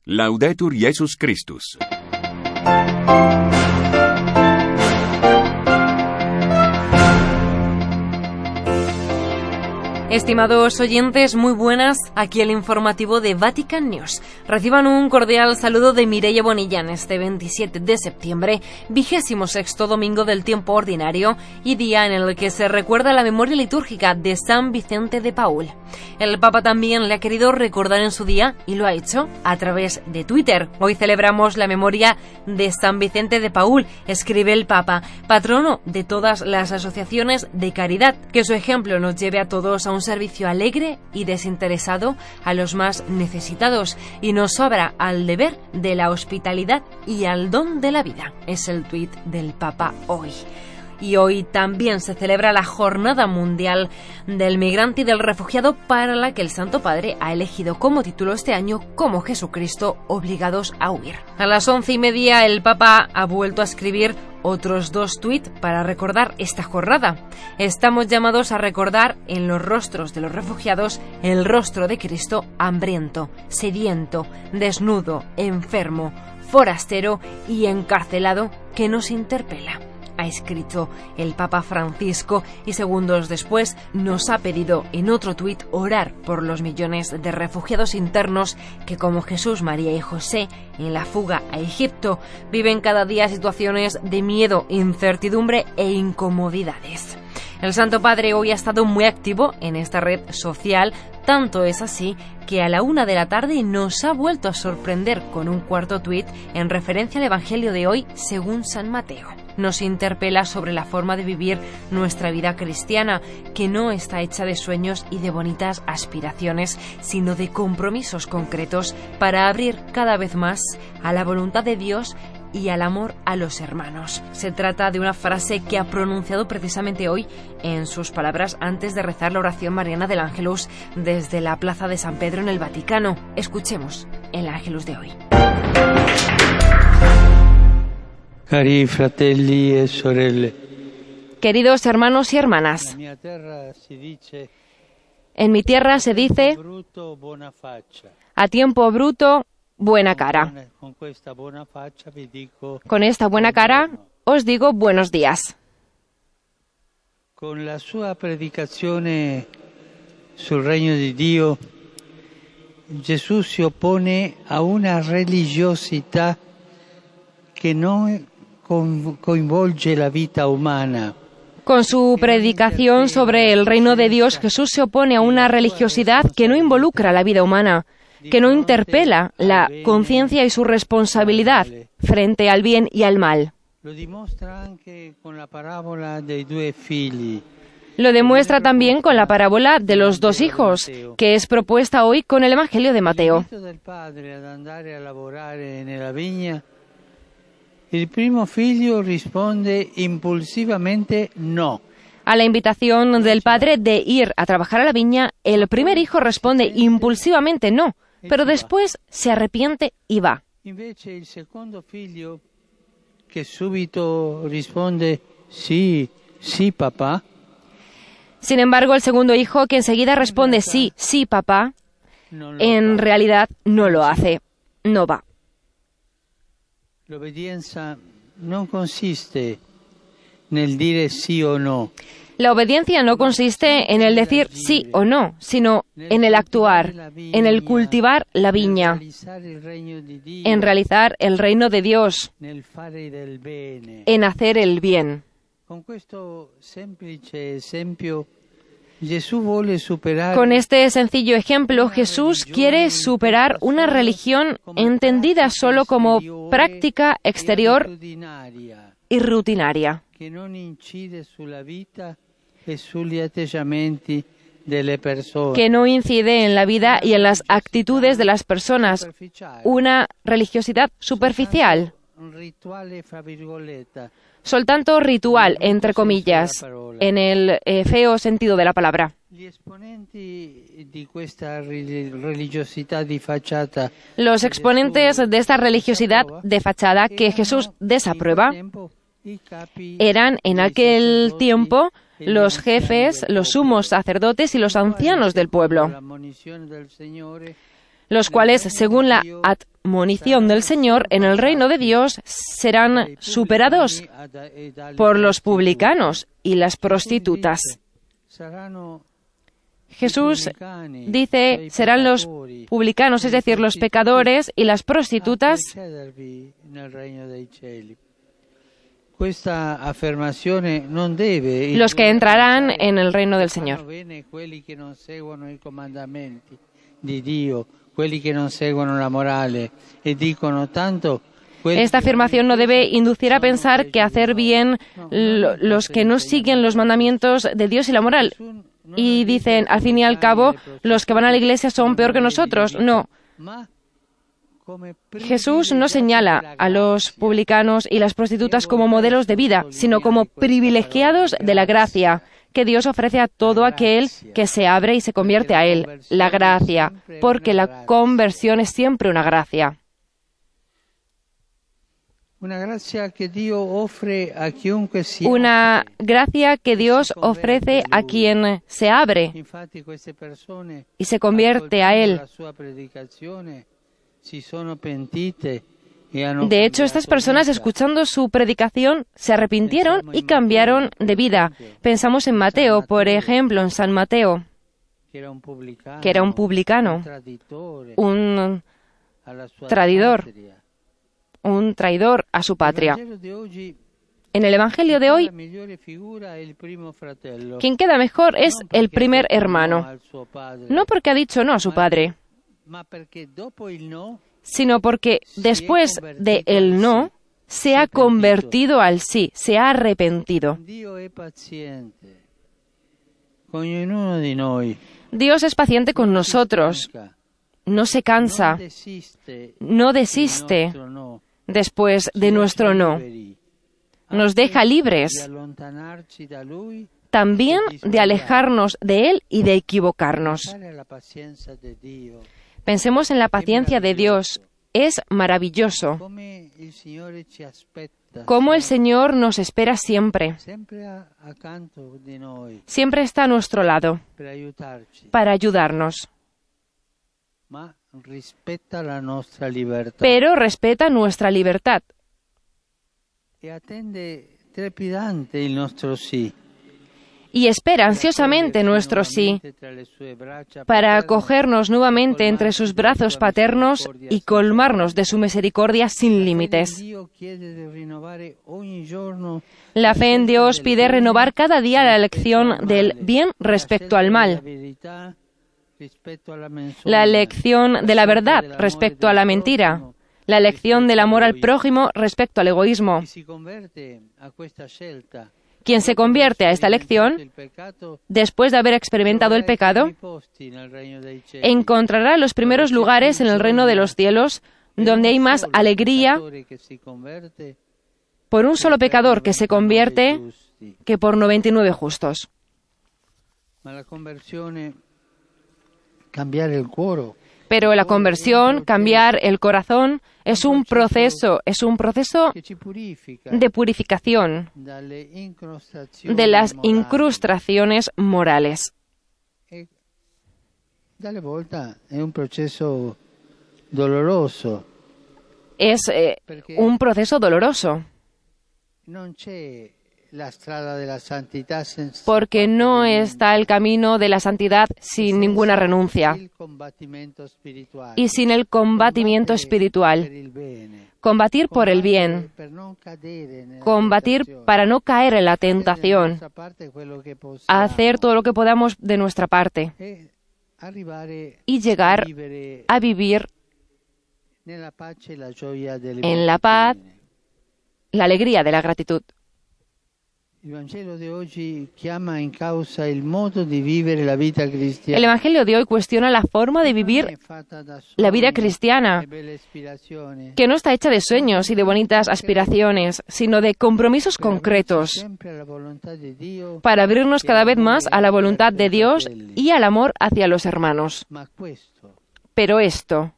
Laudetur Jesus Christus. Estimados oyentes, muy buenas, aquí el informativo de Vatican News. Reciban un cordial saludo de Mireia Bonillán este 27 de septiembre, 26º domingo del tiempo ordinario y día en el que se recuerda la memoria litúrgica de San Vicente de Paúl. El Papa también le ha querido recordar en su día y lo ha hecho a través de Twitter. Hoy celebramos la memoria de San Vicente de Paúl, escribe el Papa, patrono de todas las asociaciones de caridad. Que su ejemplo nos lleve a todos a un servicio alegre y desinteresado a los más necesitados y nos abra al deber de la hospitalidad y al don de la vida. Es el tuit del Papa hoy. Y hoy también se celebra la Jornada Mundial del Migrante y del Refugiado, para la que el Santo Padre ha elegido como título este año como Jesucristo, obligados a huir. A las 11:30 el Papa ha vuelto a escribir otros 2 tuits para recordar esta jornada. Estamos llamados a recordar en los rostros de los refugiados el rostro de Cristo hambriento, sediento, desnudo, enfermo, forastero y encarcelado, que nos interpela. Ha escrito el Papa Francisco y segundos después nos ha pedido en otro tuit orar por los millones de refugiados internos que, como Jesús, María y José en la fuga a Egipto, viven cada día situaciones de miedo, incertidumbre e incomodidades. El Santo Padre hoy ha estado muy activo en esta red social, tanto es así que a la 1 de la tarde nos ha vuelto a sorprender con un cuarto tuit en referencia al Evangelio de hoy según San Mateo. Nos interpela sobre la forma de vivir nuestra vida cristiana, que no está hecha de sueños y de bonitas aspiraciones, sino de compromisos concretos para abrir cada vez más a la voluntad de Dios y al amor a los hermanos. Se trata de una frase que ha pronunciado precisamente hoy en sus palabras antes de rezar la oración mariana del Ángelus desde la Plaza de San Pedro en el Vaticano. Escuchemos el Ángelus de hoy. Cari fratelli e sorelle. Queridos hermanos y hermanas, en mi tierra se dice a tiempo bruto, buena cara. Con esta buena cara os digo buenos días. Con la sua predicazione sul regno di Dio, Gesù si oppone a una religiosità che non coinvolge la vita umana. Con su predicación sobre el reino de Dios, Jesús se opone a una religiosidad que no involucra la vida humana, que no interpela la conciencia y su responsabilidad frente al bien y al mal. Lo demuestra anche con la parábola dei due figli. Lo demuestra también con la parábola de los 2 hijos, que es propuesta hoy con el Evangelio de Mateo. Il primo figlio risponde impulsivamente no. A la invitación del padre de ir a trabajar a la viña, el primer hijo responde impulsivamente no, pero después se arrepiente y va. Invece il secondo figlio, che subito risponde sí, sí papá. Sin embargo, el segundo hijo, que enseguida responde sí, sí papá, en realidad no lo hace, no va. L'obbedienza non consiste nel dire sì o no. La obediencia no consiste en el decir sí o no, sino en el actuar, en el cultivar la viña, en realizar el reino de Dios, en hacer el bien. Con questo semplice esempio, Gesù vuole superare. Con este sencillo ejemplo, Jesús quiere superar una religión entendida solo como práctica exterior y rutinaria, que non incide sulla vita e sugli atteggiamenti delle persone. Que no incide en la vida y en las actitudes de las personas, una religiosidad superficial, soltanto ritual, entre comillas, en el feo sentido de la palabra. Los exponentes de esta religiosidad de fachada que Jesús desaprueba eran en aquel tiempo los jefes, los sumos sacerdotes y los ancianos del pueblo. los cuales, según la admonición del Señor, en el reino de Dios serán superados por los publicanos y las prostitutas. Jesús dice, serán los publicanos, es decir, los pecadores y las prostitutas, los que entrarán en el reino del Señor. Esta afirmación no debe inducir a pensar que hacer bien los que no siguen los mandamientos de Dios y la moral. Y dicen, al fin y al cabo, los que van a la iglesia son peor que nosotros. No. Jesús no señala a los publicanos y las prostitutas como modelos de vida, sino como privilegiados de la gracia que Dios ofrece a todo aquel que se abre y se convierte a Él. La gracia, porque la conversión es siempre una gracia. Una gracia que Dios ofrece a quien se abre y se convierte a Él. De hecho, estas personas, escuchando su predicación, se arrepintieron y cambiaron de vida. Pensamos en Mateo, por ejemplo, en San Mateo, que era un publicano, un traidor a su patria. En el Evangelio de hoy, quien queda mejor es el primer hermano, no porque ha dicho no a su padre, sino porque después de el no, se ha convertido al sí, se ha arrepentido. Dios es paciente con nosotros, no se cansa, no desiste después de nuestro no. Nos deja libres también de alejarnos de Él y de equivocarnos. Pensemos en la paciencia de Dios. Es maravilloso cómo el Señor nos espera siempre. Siempre está a nuestro lado para ayudarnos. Pero respeta nuestra libertad. Y espera ansiosamente nuestro sí para acogernos nuevamente entre sus brazos paternos y colmarnos de su misericordia sin límites. La fe en Dios pide renovar cada día la elección del bien respecto al mal, la elección de la verdad respecto a la mentira, la elección del amor al prójimo respecto al egoísmo. Quien se convierte a esta elección, después de haber experimentado el pecado, encontrará los primeros lugares en el reino de los cielos, donde hay más alegría por un solo pecador que se convierte que por 99 justos. Pero la conversión, cambiar el corazón, es un proceso de purificación de las incrustaciones morales. Es un proceso doloroso. Porque no está el camino de la santidad sin ninguna renuncia y sin el combatimiento espiritual. Combatir por el bien, combatir para no caer en la tentación, hacer todo lo que podamos de nuestra parte y llegar a vivir en la paz, la alegría de la gratitud. El Evangelio de hoy cuestiona la forma de vivir la vida cristiana, que no está hecha de sueños y de bonitas aspiraciones, sino de compromisos concretos para abrirnos cada vez más a la voluntad de Dios y al amor hacia los hermanos. Pero esto,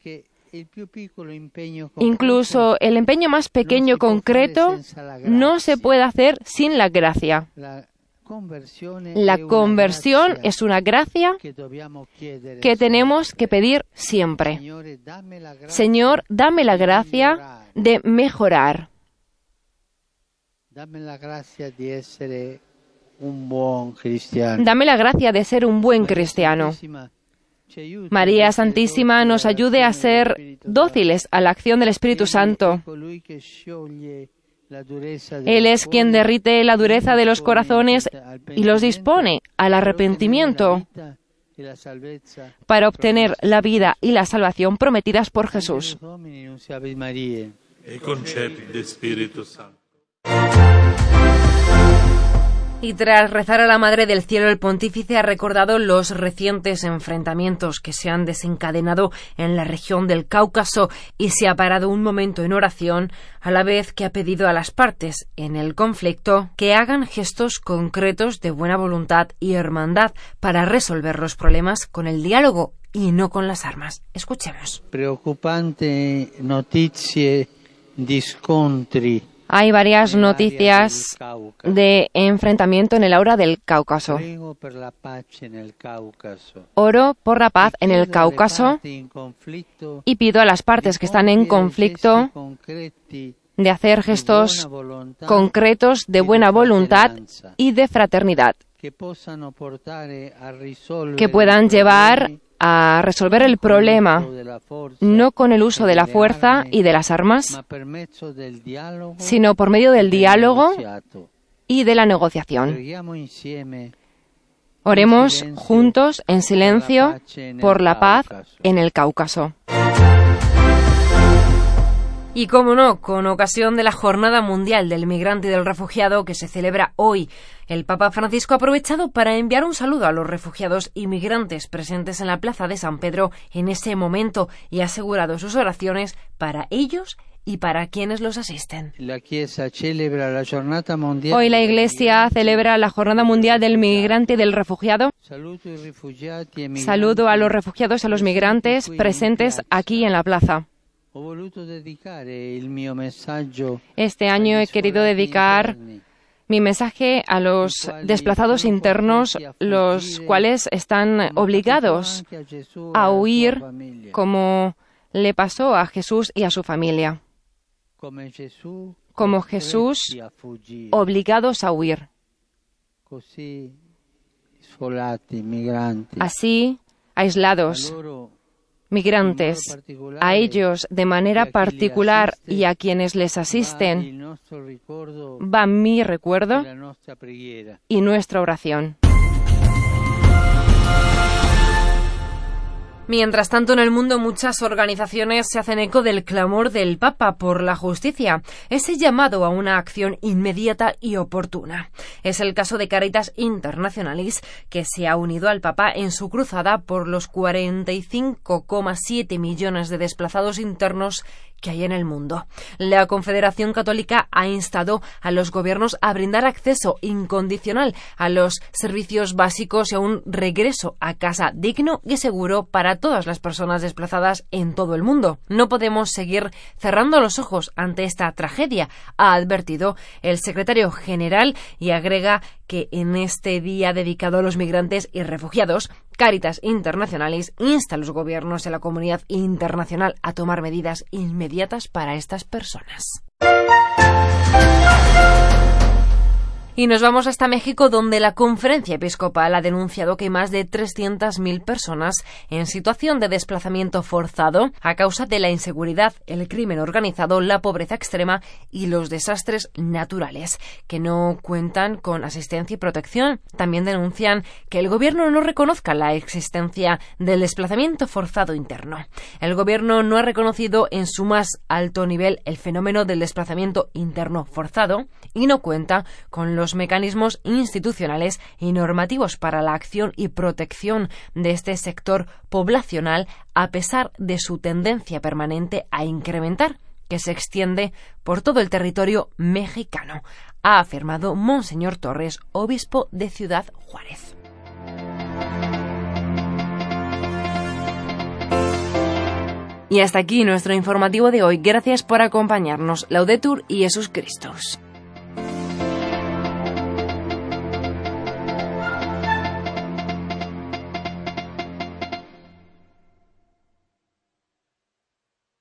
incluso el empeño más pequeño concreto, no se puede hacer sin la gracia. La conversión es una gracia que tenemos que pedir siempre. Señor, dame la gracia de mejorar. Dame la gracia de ser un buen cristiano. Dame la gracia de ser un buen cristiano. María Santísima nos ayude a ser dóciles a la acción del Espíritu Santo. Él es quien derrite la dureza de los corazones y los dispone al arrepentimiento para obtener la vida y la salvación prometidas por Jesús. Y tras rezar a la Madre del Cielo, el pontífice ha recordado los recientes enfrentamientos que se han desencadenado en la región del Cáucaso y se ha parado un momento en oración, a la vez que ha pedido a las partes en el conflicto que hagan gestos concretos de buena voluntad y hermandad para resolver los problemas con el diálogo y no con las armas. Escuchemos. Preocupante notizie di scontri. Hay varias noticias de enfrentamiento en el aura del Cáucaso. Oro por la paz en el Cáucaso y pido a las partes que están en conflicto de hacer gestos concretos de buena voluntad y de fraternidad que puedan llevar a resolver el problema, no con el uso de la fuerza y de las armas, sino por medio del diálogo y de la negociación. Oremos juntos en silencio por la paz en el Cáucaso. Y cómo no, con ocasión de la Jornada Mundial del Migrante y del Refugiado que se celebra hoy, el Papa Francisco ha aprovechado para enviar un saludo a los refugiados y migrantes presentes en la Plaza de San Pedro en ese momento y ha asegurado sus oraciones para ellos y para quienes los asisten. Hoy la Iglesia celebra la Jornada Mundial del Migrante y del Refugiado. Saludo a los refugiados y a los migrantes presentes aquí en la plaza. Este año he querido dedicar mi mensaje a los desplazados internos, los cuales están obligados a huir como le pasó a Jesús y a su familia. Como Jesús, obligados a huir. Así, aislados, migrantes, a ellos de manera particular y a quienes les asisten, va mi recuerdo y nuestra oración. Mientras tanto, en el mundo muchas organizaciones se hacen eco del clamor del Papa por la justicia, ese llamado a una acción inmediata y oportuna. Es el caso de Caritas Internationalis, que se ha unido al Papa en su cruzada por los 45,7 millones de desplazados internos que hay en el mundo. La Confederación Católica ha instado a los gobiernos a brindar acceso incondicional a los servicios básicos y a un regreso a casa digno y seguro para todas las personas desplazadas en todo el mundo. No podemos seguir cerrando los ojos ante esta tragedia, ha advertido el secretario general y agrega que en este día dedicado a los migrantes y refugiados, Caritas Internationalis insta a los gobiernos y a la comunidad internacional a tomar medidas inmediatas para estas personas. Y nos vamos hasta México, donde la Conferencia Episcopal ha denunciado que hay más de 300.000 personas en situación de desplazamiento forzado a causa de la inseguridad, el crimen organizado, la pobreza extrema y los desastres naturales, que no cuentan con asistencia y protección. También denuncian que el gobierno no reconozca la existencia del desplazamiento forzado interno. El gobierno no ha reconocido en su más alto nivel el fenómeno del desplazamiento interno forzado y no cuenta con los mecanismos institucionales y normativos para la acción y protección de este sector poblacional, a pesar de su tendencia permanente a incrementar, que se extiende por todo el territorio mexicano, ha afirmado Monseñor Torres, obispo de Ciudad Juárez. Y hasta aquí nuestro informativo de hoy. Gracias por acompañarnos. Laudetur y Jesús Christus.